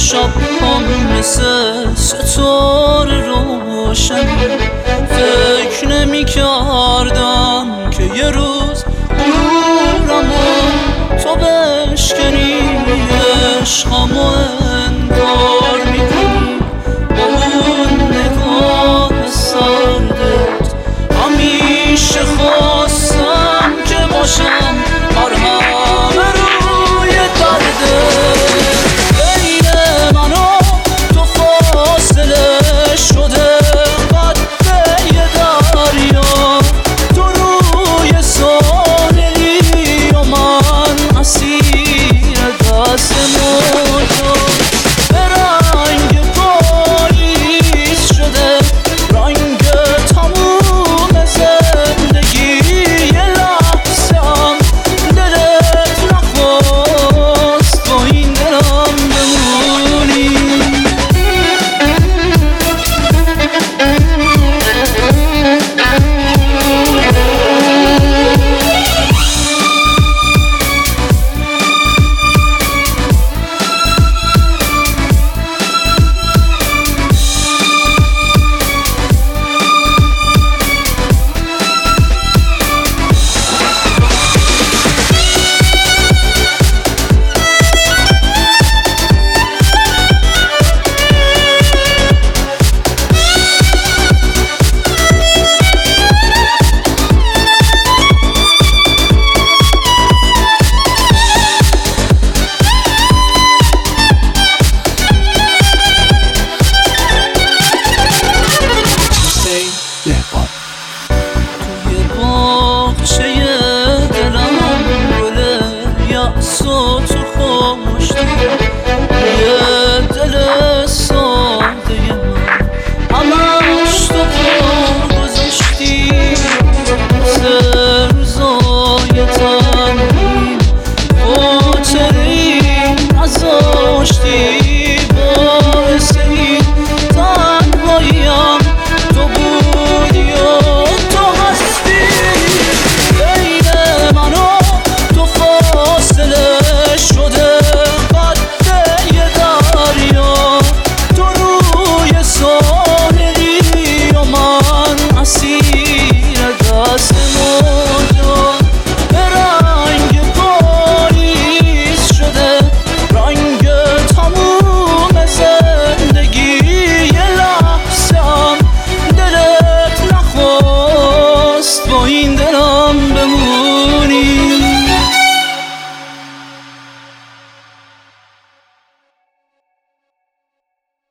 شب هم مثل ستاره روشن، فکر نمی کردم که یه روز غرورمو تو بشکنی، عشقمو انگار میکنی با اون نگاه سردت. همیشه خواستم که باشم مرهم روی دردت. بین من و تو فاصله شده قد یه دریا، تو روی ساحلی و من اسیر دست موجا. به رنگ پاییز شده رنگ تموم زندگی، یه لحظه هم دلت نخواست با این دلم بمونی. توی باغچه دلم گل یأس و